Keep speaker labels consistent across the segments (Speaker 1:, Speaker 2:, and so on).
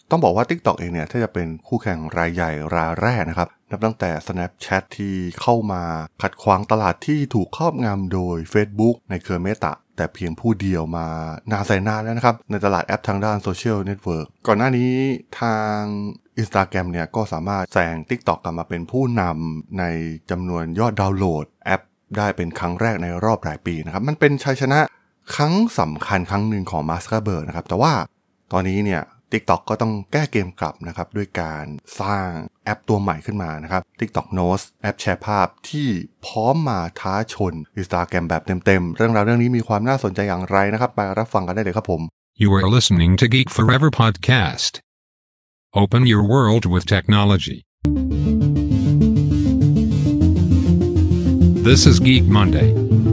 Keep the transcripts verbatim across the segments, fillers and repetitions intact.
Speaker 1: ต้องบอกว่า TikTok เองเนี่ยถ้าจะเป็นคู่แข่งรายใหญ่รายแรกนะครับนับตั้งแต่ Snapchat ที่เข้ามาขัดขวางตลาดที่ถูกครอบงำโดย Facebook ในเครือ Meta แต่เพียงผู้เดียวมานานแสนนานแล้วนะครับในตลาดแอปทางด้านโซเชียลเน็ตเวิร์กก่อนหน้านี้ทาง Instagram เนี่ยก็สามารถแซง TikTok กลับมาเป็นผู้นำในจำนวนยอดดาวน์โหลดแอปได้เป็นครั้งแรกในรอบหลายปีนะครับมันเป็นชัยชนะครั้งสำคัญครั้งหนึ่งของมาร์ค ซักเคอร์เบิร์กนะครับแต่ว่าตอนนี้เนี่ย TikTok ก็ต้องแก้เกมกลับนะครับด้วยการสร้างแอปตัวใหม่ขึ้นมานะครับ TikTok Notes แอปแชร์ภาพที่พร้อมมาท้าชน Instagram แบบเต็มๆเรื่องราวเรื่องนี้มีความน่าสนใจอย่างไรนะครับไปรับฟังกันได้เลยครับผม
Speaker 2: You are listening to Geek Forever podcast. Open your world with technology. This is Geek Monday.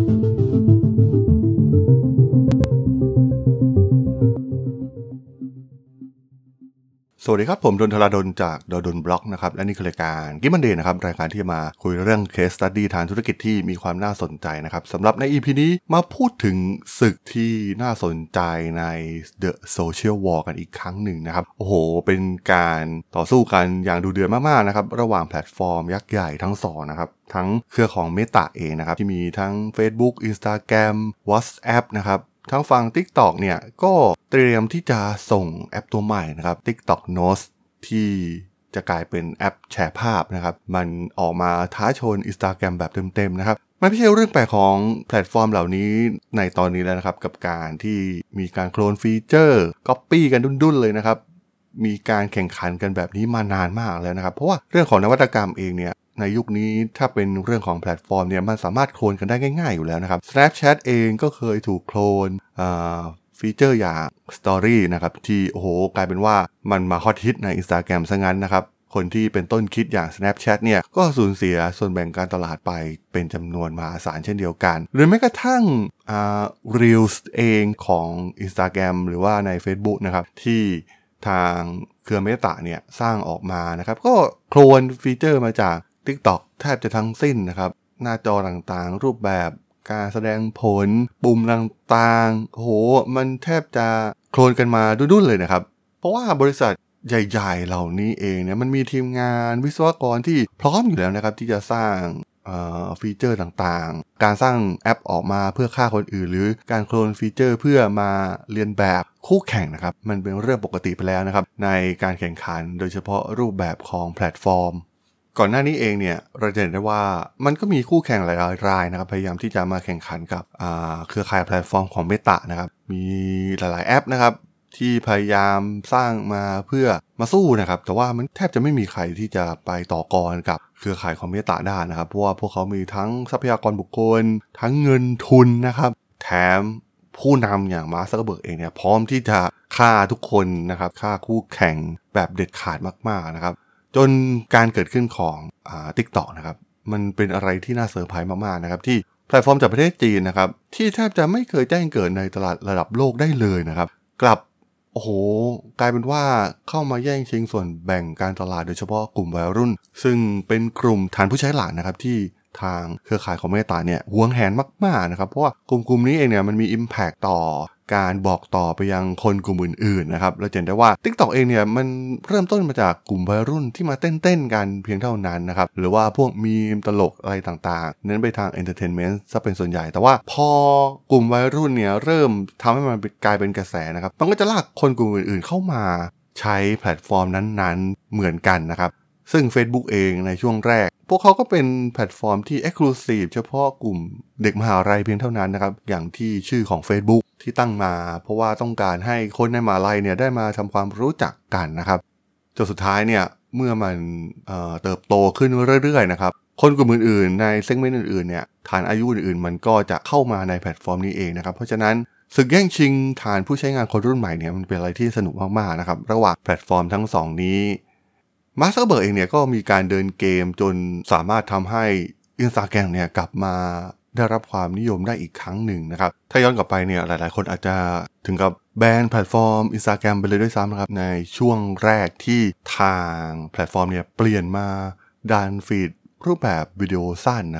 Speaker 1: สวัสดีครับผมดนทราดลจากดนบล็อกนะครับและนี่คือรายการGeek Mondayนะครับรายการที่มาคุยเรื่อง Case Study ทางธุรกิจที่มีความน่าสนใจนะครับสำหรับใน อี พี นี้มาพูดถึงศึกที่น่าสนใจใน The Social War กันอีกครั้งหนึ่งนะครับโอ้โหเป็นการต่อสู้กันอย่างดุเดือดมากๆนะครับระหว่างแพลตฟอร์มยักษ์ใหญ่ทั้งสองนะครับทั้งเครือของ Meta เองนะครับที่มีทั้ง Facebook Instagram WhatsApp นะครับทั้งฝั่ง TikTok เนี่ยก็เตรียมที่จะส่งแอปตัวใหม่นะครับ TikTok Notes ที่จะกลายเป็นแอปแชร์ภาพนะครับมันออกมาท้าชน Instagram แบบเต็มๆนะครับมันไม่ใช่เรื่องแปลกของแพลตฟอร์มเหล่านี้ในตอนนี้แล้วนะครับกับการที่มีการโคลนฟีเจอร์ Copy กันดุ้นๆเลยนะครับมีการแข่งขันกันแบบนี้มานานมากแล้วนะครับเพราะว่าเรื่องของนวัตกรรมเองเนี่ยในยุคนี้ถ้าเป็นเรื่องของแพลตฟอร์มเนี่ยมันสามารถโคลนกันได้ง่ายๆอยู่แล้วนะครับ Snapchat เองก็เคยถูกโคลนอ่าฟีเจอร์อย่าง Story นะครับที่โอ้โหกลายเป็นว่ามันมาฮอตฮิตใน Instagram ซะงั้นนะครับคนที่เป็นต้นคิดอย่าง Snapchat เนี่ยก็สูญเสียส่วนแบ่งการตลาดไปเป็นจำนวนมหาศาลเช่นเดียวกันหรือแม้กระทั่งอ่า Reels เองของ Instagram หรือว่าใน Facebook นะครับที่ทางเครือ Meta เนี่ยสร้างออกมานะครับก็โคลนฟีเจอร์มาจาก TikTok แทบจะทั้งสิ้นนะครับหน้าจอต่างๆรูปแบบการแสดงผลปุ่มต่างๆโอ้โหมันแทบจะโคลนกันมาดุ้นๆเลยนะครับเพราะว่าบริษัทใหญ่ๆเหล่านี้เองเนี่ยมันมีทีมงานวิศวกรที่พร้อมอยู่แล้วนะครับที่จะสร้างฟีเจอร์ต่างๆการสร้างแอปออกมาเพื่อฆ่าคนอื่นหรือการโคลนฟีเจอร์เพื่อมาเรียนแบบคู่แข่งนะครับมันเป็นเรื่องปกติไปแล้วนะครับในการแข่งขันโดยเฉพาะรูปแบบของแพลตฟอร์มก่อนหน้านี้เองเนี่ยเราจะเห็นได้ว่ามันก็มีคู่แข่งหลายรายนะครับพยายามที่จะมาแข่งขันกับเครือข่ายแพลตฟอร์มของ Meta นะครับมีหลายๆแอปนะครับที่พยายามสร้างมาเพื่อมาสู้นะครับแต่ว่ามันแทบจะไม่มีใครที่จะไปต่อกรกับเครือข่ายของ Meta ได้นะครับเพราะว่าพวกเขามีทั้งทรัพยากรบุคคลทั้งเงินทุนนะครับแถมผู้นำอย่างมาร์ค ซักเคอร์เบิร์กเองเนี่ยพร้อมที่จะฆ่าทุกคนนะครับฆ่าคู่แข่งแบบเด็ดขาดมากๆนะครับจนการเกิดขึ้นของอ่า TikTok นะครับมันเป็นอะไรที่น่าเซอร์ไพรส์มากๆนะครับที่แพลตฟอร์มจากประเทศจีนนะครับที่แทบจะไม่เคยแจ้งเกิดในตลาดระดับโลกได้เลยนะครับกลับโอ้โหกลายเป็นว่าเข้ามาแย่งชิงส่วนแบ่งการตลาดโดยเฉพาะกลุ่มวัยรุ่นซึ่งเป็นกลุ่มฐานผู้ใช้หลักนะครับที่ทางเครือข่ายของ Meta เนี่ยหวงแหนมากๆนะครับเพราะว่ากลุ่มๆนี้เองเนี่ยมันมี impact ต่อการบอกต่อไปยังคนกลุ่มอื่นๆนะครับเราเห็นได้ว่า TikTok เองเนี่ยมันเริ่มต้นมาจากกลุ่มวัยรุ่นที่มาเต้นๆกันเพียงเท่านั้นนะครับหรือว่าพวกมีมตลกอะไรต่างๆเน้นไปทาง entertainment ซะเป็นส่วนใหญ่แต่ว่าพอกลุ่มวัยรุ่นเนี่ยเริ่มทำให้มันกลายเป็นกระแสนะครับมันก็จะลากคนกลุ่มอื่นๆเข้ามาใช้แพลตฟอร์มนั้นๆเหมือนกันนะครับซึ่ง Facebook เองในช่วงแรกพวกเขาก็เป็นแพลตฟอร์มที่ Exclusive เฉพาะกลุ่มเด็กมหาลัยเพียงเท่านั้นนะครับอย่างที่ชื่อของ Facebook ที่ตั้งมาเพราะว่าต้องการให้คนในมหาลัยเนี่ยได้มาทำความรู้จักกันนะครับจนสุดท้ายเนี่ยเมื่อมันเอ่อเติบโตขึ้นเรื่อยๆนะครับคนกลุ่มอื่นๆในเซกเมนต์อื่นๆเนี่ยฐานอายุอื่นๆมันก็จะเข้ามาในแพลตฟอร์มนี้เองนะครับเพราะฉะนั้นศึกแย่งชิงฐานผู้ใช้งานคนรุ่นใหม่เนี่ยมันเป็นอะไรที่สนุกมากๆนะครับระหว่างแพลตฟอร์มทั้งสองนี้มาร์ค ซักเคอร์เบิร์กเองเนี่ยก็มีการเดินเกมจนสามารถทำให้ Instagram เนี่ยกลับมาได้รับความนิยมได้อีกครั้งหนึ่งนะครับถ้าย้อนกลับไปเนี่ยหลายๆคนอาจจะถึงกับแบนแพลตฟอร์ม Instagram ไปเลยด้วยซ้ำนะครับในช่วงแรกที่ทางแพลตฟอร์มเนี่ยเปลี่ยนมาดันฟีดรูปแบบวิดีโอสั้นนะครับ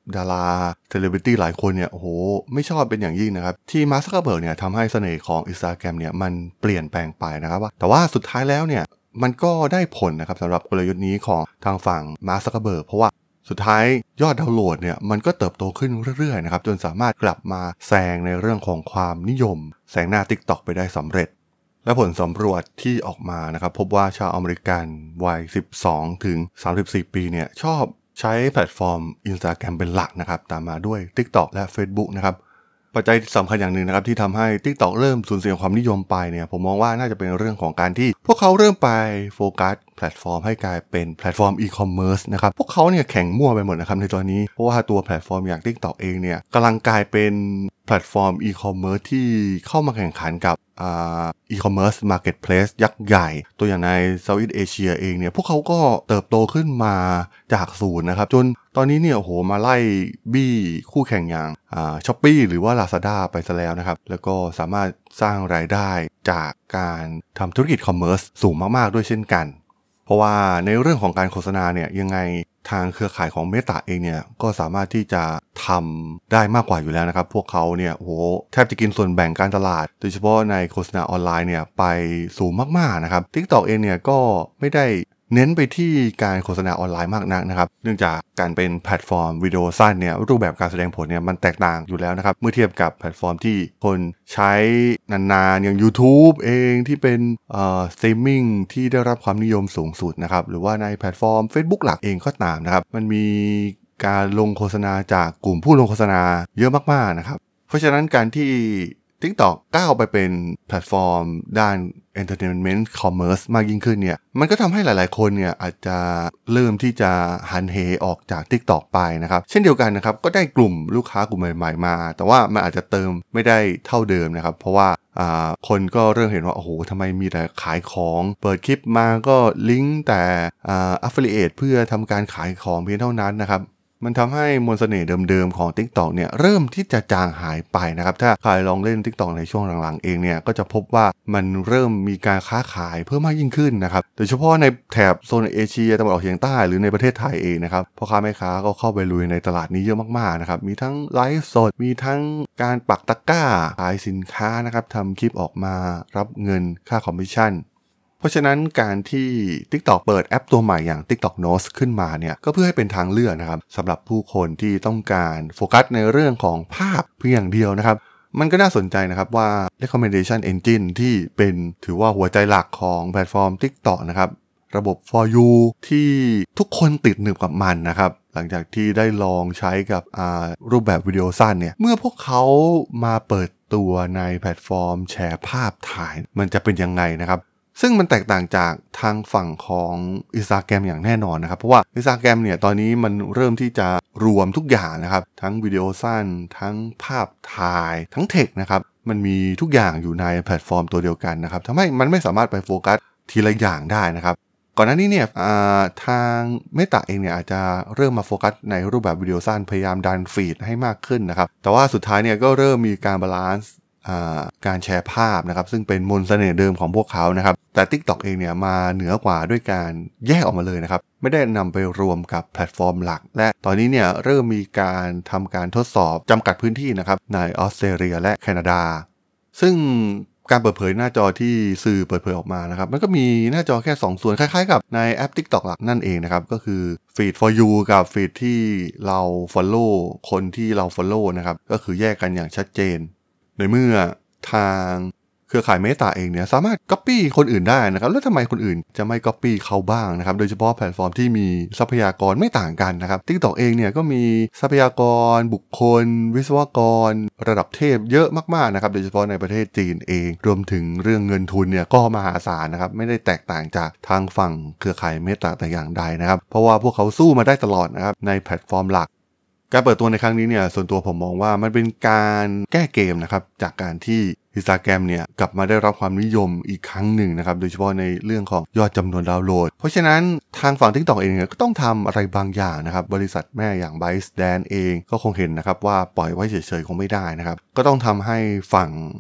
Speaker 1: ดาราเซเลบริตี้หลายคนเนี่ยโอ้โหไม่ชอบเป็นอย่างยิ่งนะครับที่มาร์ค ซักเคอร์เบิร์กเนี่ยทำให้เสน่ห์ของ Instagram เนี่ยมันเปลี่ยนแปลงไปนะครับว่าแต่ว่าสุดท้ายแล้วเนี่ยมันก็ได้ผลนะครับสำหรับกลยุทธ์นี้ของทางฝั่งมาร์ค ซักเคอร์เบิร์กเพราะว่าสุดท้ายยอดดาวน์โหลดเนี่ยมันก็เติบโตขึ้นเรื่อยๆนะครับจนสามารถกลับมาแซงในเรื่องของความนิยมแซงหน้า TikTok ไปได้สำเร็จและผลสำรวจที่ออกมานะครับพบว่าชาวอเมริกันวัยสิบสองถึงสามสิบสี่ปีเนี่ยชอบใช้แพลตฟอร์ม Instagram เป็นหลักนะครับตามมาด้วย TikTok และ Facebook นะครับปัจจัยสำคัญอย่างหนึ่งนะครับที่ทำให้ TikTok เริ่มสูญเสียความนิยมไปเนี่ยผมมองว่าน่าจะเป็นเรื่องของการที่พวกเขาเริ่มไปโฟกัสแพลตฟอร์มให้กลายเป็นแพลตฟอร์มอีคอมเมิร์ซนะครับพวกเขาเนี่ยแข่งมั่วไปหมดนะครับในตอนนี้เพราะว่าตัวแพลตฟอร์มอย่าง TikTok เองเนี่ยกำลังกลายเป็นแพลตฟอร์มอีคอมเมิร์ซที่เข้ามาแข่งขันกับอ่าอีคอมเมิร์ซมาร์เก็ตเพลสยักษ์ใหญ่ตัวอย่างในเซาท์อีสต์เอเชียเองเนี่ยพวกเขาก็เติบโตขึ้นมาจากศูนย์นะครับจนตอนนี้เนี่ยโอ้โหมาไล่บี้คู่แข่งอย่างอ่า Shopee หรือว่า Lazada ไปซะแล้วนะครับแล้วก็สามารถสร้างรายได้จากการทำธุรกิจคอมเมิร์ซสูงมากๆด้วยเช่นกันเพราะว่าในเรื่องของการโฆษณาเนี่ยยังไงทางเครือข่ายของ Meta เองเนี่ยก็สามารถที่จะทำได้มากกว่าอยู่แล้วนะครับพวกเขาเนี่ยโอ้โหแทบจะกินส่วนแบ่งการตลาดโดยเฉพาะในโฆษณาออนไลน์เนี่ยไปสูงมากๆนะครับ TikTok เองเนี่ยก็ไม่ได้เน้นไปที่การโฆษณาออนไลน์มากนักนะครับเนื่องจากการเป็นแพลตฟอร์มวิดีโอสั้นเนี่ยรูปแบบการแสดงผลเนี่ยมันแตกต่างอยู่แล้วนะครับเมื่อเทียบกับแพลตฟอร์มที่คนใช้นานๆอย่าง YouTube เองที่เป็นเอ่อสตรีมมิ่งที่ได้รับความนิยมสูงสุดนะครับหรือว่าในแพลตฟอร์ม Facebook หลักเองก็ตามนะครับมันมีการลงโฆษณาจากกลุ่มผู้ลงโฆษณาเยอะมากๆนะครับเพราะฉะนั้นการที่ TikTok ก้าวไปเป็นแพลตฟอร์มด้าน Entertainment Commerce มากยิ่งขึ้นเนี่ยมันก็ทำให้หลายๆคนเนี่ยอาจจะเริ่มที่จะหันเหออกจาก TikTok ไปนะครับเช่นเดียวกันนะครับก็ได้กลุ่มลูกค้ากลุ่มใหม่ๆมาแต่ว่ามันอาจจะเติมไม่ได้เท่าเดิมนะครับเพราะว่าอ่าคนก็เริ่มเห็นว่าโอ้โหทำไมมีแต่ขายของเปิดคลิปมาก็ลิงก์แต่อ่า affiliate เพื่อทำการขายของเพียงเท่านั้นนะครับมันทำให้มนต์เสน่ห์เดิมๆของ TikTok เนี่ยเริ่มที่จะจางหายไปนะครับถ้าใครลองเล่น TikTok ในช่วงหลังๆเองเนี่ยก็จะพบว่ามันเริ่มมีการค้าขายเพิ่มมากยิ่งขึ้นนะครับโดยเฉพาะในแถบโซนเอเชียตะวันออกเฉียงใต้หรือในประเทศไทยเองนะครับพ่อค้าแม่ค้าก็เข้าไปลุยในตลาดนี้เยอะมากๆนะครับมีทั้งไลฟ์สดมีทั้งการปักตะกร้าขายสินค้านะครับทำคลิปออกมารับเงินค่าคอมมิชชั่นเพราะฉะนั้นการที่ TikTok เปิดแอปตัวใหม่อย่าง TikTok Notes ขึ้นมาเนี่ยก็เพื่อให้เป็นทางเลือกนะครับสำหรับผู้คนที่ต้องการโฟกัสในเรื่องของภาพเพียงอย่างเดียวนะครับมันก็น่าสนใจนะครับว่า recommendation engine ที่เป็นถือว่าหัวใจหลักของแพลตฟอร์ม TikTok นะครับระบบ for you ที่ทุกคนติดหนึบกับมันนะครับหลังจากที่ได้ลองใช้กับรูปแบบวิดีโอสั้นเนี่ยเมื่อพวกเขามาเปิดตัวในแพลตฟอร์มแชร์ภาพถ่ายมันจะเป็นยังไงนะครับซึ่งมันแตกต่างจากทางฝั่งของ Instagram อย่างแน่นอนนะครับเพราะว่า Instagram เนี่ยตอนนี้มันเริ่มที่จะรวมทุกอย่างนะครับทั้งวิดีโอสั้นทั้งภาพถ่ายทั้งเทคนะครับมันมีทุกอย่างอยู่ในแพลตฟอร์มตัวเดียวกันนะครับทำให้มันไม่สามารถไปโฟกัสทีละอย่างได้นะครับก่อนหน้านี้เนี่ยทาง Meta เองเนี่ยอาจจะเริ่มมาโฟกัสในรูปแบบวิดีโอสั้นพยายามดันฟีดให้มากขึ้นนะครับแต่ว่าสุดท้ายเนี่ยก็เริ่มมีการบาลานซ์การแชร์ภาพนะครับซึ่งเป็นมนต์เสน่ห์เดิมของพวกเขานะครับแต่ TikTok เองเนี่ยมาเหนือกว่าด้วยการแยกออกมาเลยนะครับไม่ได้นำไปรวมกับแพลตฟอร์มหลักและตอนนี้เนี่ยเริ่มมีการทำการทดสอบจำกัดพื้นที่นะครับในออสเตรเลียและแคนาดาซึ่งการเปิดเผยหน้าจอที่สื่อเปิดเผยออกมานะครับมันก็มีหน้าจอแค่สองส่วนคล้ายๆกับในแอป TikTok หลักนั่นเองนะครับก็คือ Feed for you กับ Feed ที่เรา follow คนที่เรา follow นะครับก็คือแยกกันอย่างชัดเจนในเมื่อทางเครือข่าย Meta เองเนี่ยสามารถ copy คนอื่นได้นะครับแล้วทำไมคนอื่นจะไม่ copy เขาบ้างนะครับโดยเฉพาะแพลตฟอร์มที่มีทรัพยากรไม่ต่างกันนะครับ TikTok เองเนี่ยก็มีทรัพยากรบุคคลวิศวกรระดับเทพเยอะมากๆนะครับโดยเฉพาะในประเทศจีนเองรวมถึงเรื่องเงินทุนเนี่ยก็มหาศาลนะครับไม่ได้แตกต่างจากทางฝั่งเครือข่าย Meta แต่อย่างใดนะครับเพราะว่าพวกเขาสู้มาได้ตลอดนะครับในแพลตฟอร์มหลักการเปิดตัวในครั้งนี้เนี่ยส่วนตัวผมมองว่ามันเป็นการแก้เกมนะครับจากการที่ Instagram เนี่ยกลับมาได้รับความนิยมอีกครั้งหนึ่งนะครับโดยเฉพาะในเรื่องของยอดจำนวนดาวน์โหลดเพราะฉะนั้นทางฝั่ง TikTok เองเนี่ยก็ต้องทำอะไรบางอย่างนะครับบริษัทแม่อย่าง ByteDance เองก็คงเห็นนะครับว่าปล่อยไว้เฉยๆคงไม่ได้นะครับก็ต้องทำให้ฝั่ง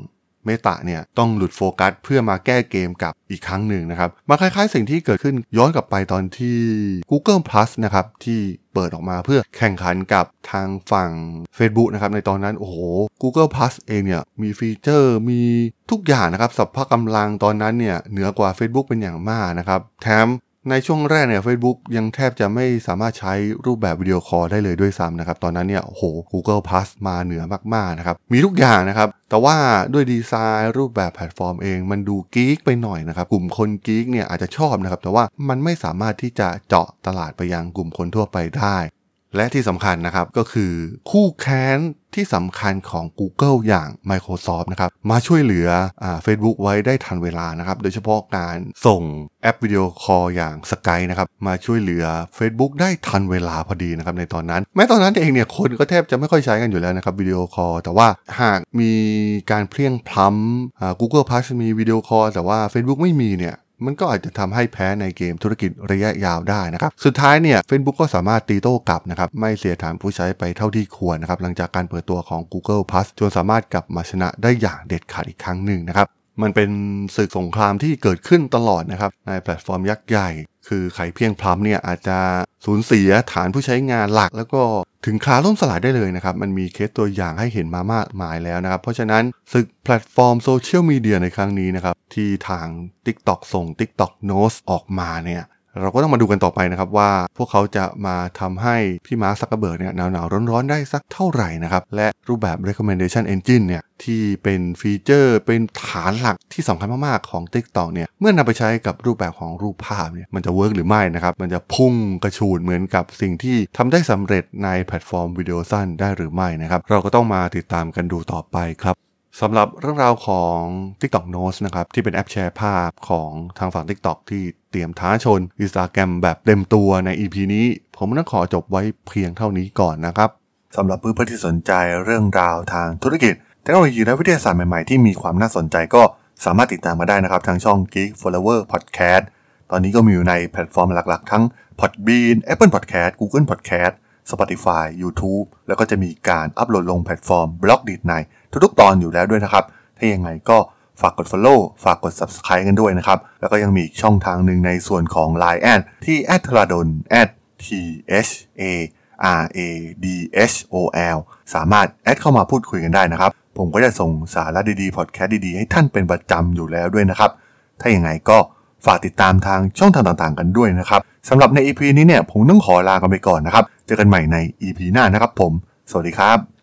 Speaker 1: Meta เนี่ยต้องหลุดโฟกัสเพื่อมาแก้เกมกับอีกครั้งหนึ่งนะครับมาคล้ายๆสิ่งที่เกิดขึ้นย้อนกลับไปตอนที่ Google Plus นะครับที่เปิดออกมาเพื่อแข่งขันกับทางฝั่ง Facebook นะครับในตอนนั้นโอ้โห Google Plus เองเนี่ยมีฟีเจอร์มีทุกอย่างนะครับสรรพกำลังตอนนั้นเนี่ยเหนือกว่า Facebook เป็นอย่างมากนะครับแถมในช่วงแรกเนี่ย Facebook ยังแทบจะไม่สามารถใช้รูปแบบวิดีโอคอลได้เลยด้วยซ้ำนะครับตอนนั้นเนี่ยโอ้โห Google Plus มาเหนือมากๆนะครับมีทุกอย่างนะครับแต่ว่าด้วยดีไซน์รูปแบบแพลตฟอร์มเองมันดูกิ๊กไปหน่อยนะครับกลุ่มคนกิ๊กเนี่ยอาจจะชอบนะครับแต่ว่ามันไม่สามารถที่จะเจาะตลาดไปยังกลุ่มคนทั่วไปได้และที่สำคัญนะครับก็คือคู่แข่งที่สำคัญของ Google อย่าง Microsoft นะครับมาช่วยเหลืออ่า Facebook ไว้ได้ทันเวลานะครับโดยเฉพาะการส่งแอปวิดีโอคอลอย่าง Skype นะครับมาช่วยเหลือ Facebook ได้ทันเวลาพอดีนะครับในตอนนั้นแม้ตอนนั้นเองเนี่ยคนก็แทบจะไม่ค่อยใช้กันอยู่แล้วนะครับวิดีโอคอลแต่ว่าหากมีการเพลียงพล้ำอ่า Google Plus มีวิดีโอคอลแต่ว่า Facebook ไม่มีเนี่ยมันก็อาจจะทำให้แพ้ในเกมธุรกิจระยะยาวได้นะครับสุดท้ายเนี่ย Facebook ก็สามารถตีโต้กลับนะครับไม่เสียฐานผู้ใช้ไปเท่าที่ควรนะครับหลังจากการเปิดตัวของ Google Plus จนสามารถกลับมาชนะได้อย่างเด็ดขาดอีกครั้งหนึ่งนะครับมันเป็นศึกสงครามที่เกิดขึ้นตลอดนะครับในแพลตฟอร์มยักษ์ใหญ่คือไข่เพียงพล้ำเนี่ยอาจจะสูญเสียฐานผู้ใช้งานหลักแล้วก็ถึงคลาล่มสลายได้เลยนะครับมันมีเคสตัวอย่างให้เห็นมามากมายแล้วนะครับเพราะฉะนั้นศึกแพลตฟอร์มโซเชียลมีเดียในครั้งนี้นะครับที่ทาง TikTok ส่ง TikTok Notes ออกมาเนี่ยเราก็ต้องมาดูกันต่อไปนะครับว่าพวกเขาจะมาทำให้พี่มาร์ค ซักเคอร์เบิร์กเนี่ยหนาวๆร้อนๆได้สักเท่าไหร่นะครับและรูปแบบ recommendation engine เนี่ยที่เป็นฟีเจอร์เป็นฐานหลักที่สำคัญมากๆของ TikTok เนี่ยเมื่อนำไปใช้กับรูปแบบของรูปภาพเนี่ยมันจะเวิร์กหรือไม่นะครับมันจะพุ่งกระฉูดเหมือนกับสิ่งที่ทำได้สำเร็จในแพลตฟอร์มวิดีโอสั้นได้หรือไม่นะครับเราก็ต้องมาติดตามกันดูต่อไปครับสำหรับเรื่องราวของ TikTok Notes นะครับที่เป็นแอปแชร์ภาพของทางฝั่ง TikTok ที่เตรียมท้าชน Instagram แบบเต็มตัวใน อี พี นี้ผมต้องขอจบไว้เพียงเท่านี้ก่อนนะครับสำหรับเพื่อนๆที่สนใจเรื่องราวทางธุรกิจเทคโนโลยีและวิทยาศาสตร์ใหม่ๆที่มีความน่าสนใจก็สามารถติดตามมาได้นะครับทางช่อง Geek Flower Podcast ตอนนี้ก็มีอยู่ในแพลตฟอร์มหลักๆทั้ง Podbean Apple Podcast Google Podcast Spotify YouTube แล้วก็จะมีการอัปโหลดลงแพลตฟอร์ม Blogdit ในทุกๆตอนอยู่แล้วด้วยนะครับถ้ายังไงก็ฝากกด follow ฝากกด subscribe กันด้วยนะครับแล้วก็ยังมีอีกช่องทางหนึ่งในส่วนของ ไลน์ แอด ที่ แอท ธราดล แอท ที เอช เอ อาร์ เอ ดี เอช โอ แอล สามารถแอดเข้ามาพูดคุยกันได้นะครับผมก็จะส่งสาระดีๆพอดแคสต์ดีๆให้ท่านเป็นประจำอยู่แล้วด้วยนะครับถ้าอย่างไรก็ฝากติดตามทางช่องทางต่างๆกันด้วยนะครับสำหรับใน อี พี นี้เนี่ยผมต้องขอลากันไปก่อนนะครับเจอกันใหม่ใน อี พี หน้านะครับผมสวัสดีครับ